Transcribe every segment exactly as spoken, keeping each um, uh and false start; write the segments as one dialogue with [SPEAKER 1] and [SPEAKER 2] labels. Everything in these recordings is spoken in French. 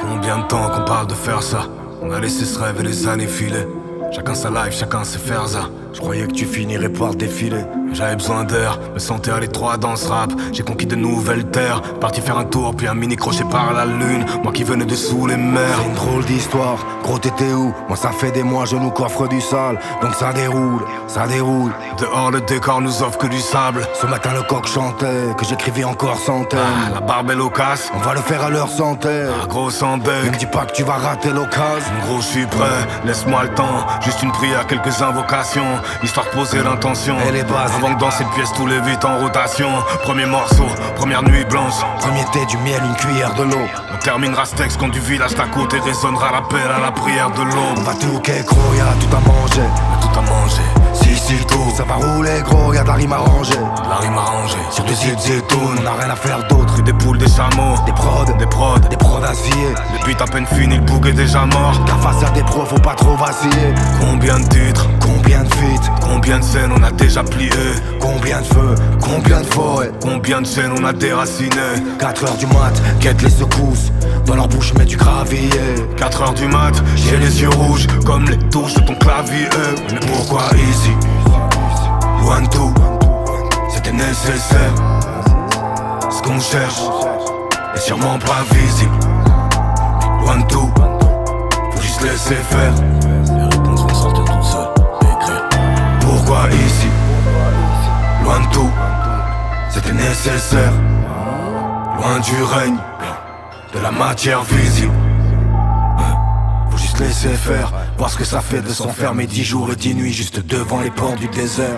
[SPEAKER 1] Combien de temps qu'on parle de faire ça? On a laissé ce rêve et les années filer. Chacun sa life, chacun sait faire ça.
[SPEAKER 2] Je croyais que tu finirais par défiler.
[SPEAKER 1] J'avais besoin d'air, me sentais à l'étroit dans ce rap. J'ai conquis de nouvelles terres, parti faire un tour puis un mini crochet par la lune. Moi qui venais de sous les mers.
[SPEAKER 2] C'est une drôle d'histoire, gros t'étais où? Moi ça fait des mois je nous coffre du sale. Donc ça déroule, ça déroule.
[SPEAKER 1] Dehors le décor nous offre que du sable.
[SPEAKER 2] Ce matin le coq chantait, que j'écrivais encore centaines.
[SPEAKER 1] Ah, la barbe est loquace,
[SPEAKER 2] on va le faire à leur santé.
[SPEAKER 1] Ah, gros sans
[SPEAKER 2] Ne
[SPEAKER 1] bec.
[SPEAKER 2] me dis pas que tu vas rater l'occasion.
[SPEAKER 1] Gros je suis prêt, laisse-moi le temps. Juste une prière, quelques invocations, histoire de poser l'intention.
[SPEAKER 2] Et les bases.
[SPEAKER 1] Avant que dans cette pièce tous les vite en rotation. Premier morceau, première nuit blanche.
[SPEAKER 2] Premier thé, du miel, une cuillère de l'eau.
[SPEAKER 1] On terminera ce texte quand du village d'à côté résonnera l'appel à la prière de
[SPEAKER 2] On
[SPEAKER 1] l'aube.
[SPEAKER 2] va tout gros, y'a tout à manger.
[SPEAKER 1] Y'a tout à manger,
[SPEAKER 2] Si si tout, ça va rouler gros, y'a de la rime à ranger.
[SPEAKER 1] la rime arrangée.
[SPEAKER 2] Sur des îles zétoun, on n'a rien à faire d'autre.
[SPEAKER 1] Des poules, des chameaux,
[SPEAKER 2] Des prods,
[SPEAKER 1] des prods.
[SPEAKER 2] des prods acier.
[SPEAKER 1] Le beat à peine fini, le boug est déjà mort.
[SPEAKER 2] Car face à des pros, faut pas trop vaciller.
[SPEAKER 1] Combien de titres,
[SPEAKER 2] Combien de feats,
[SPEAKER 1] combien de scènes on a déjà plié.
[SPEAKER 2] combien de feux, combien de forêts.
[SPEAKER 1] Combien de chaînes on a déraciné.
[SPEAKER 2] quatre heures du mat, guette les secousses. Dans leur bouche, mets du gravier.
[SPEAKER 1] quatre heures du mat, j'ai les yeux rouges comme les touches de ton clavier. Mais pourquoi ici? Loin de tout, c'était nécessaire. Ce qu'on cherche est sûrement pas visible. Loin de tout, faut juste laisser faire. Les réponses vont sortir toutes seules. Écrire. Pourquoi ici? Loin de tout, c'était nécessaire. Loin du règne, de la matière visible. Faut juste laisser faire, voir ce que ça fait de s'enfermer dix jours et dix nuits juste devant les portes du désert.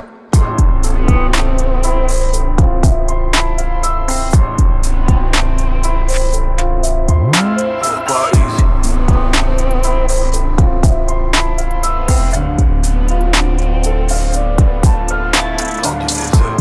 [SPEAKER 1] Pourquoi ici? Porte du désert.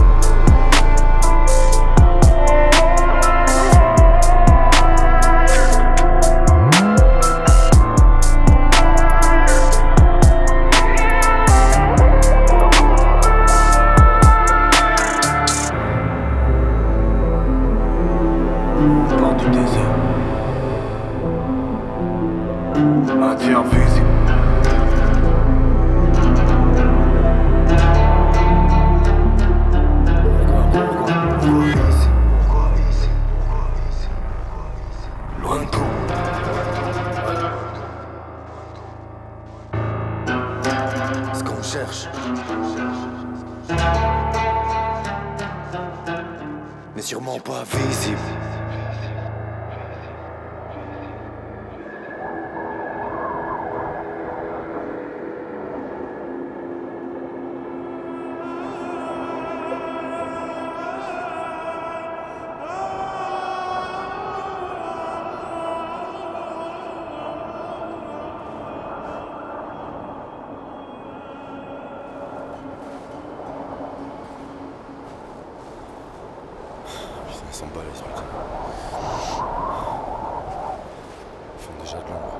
[SPEAKER 1] Porte du désert. Matière visible. Loin de tout.
[SPEAKER 2] Ce qu'on cherche n'est sûrement pas visible.
[SPEAKER 1] Putain, ils s'en bat les trucs. Ils font déjà de l'ombre.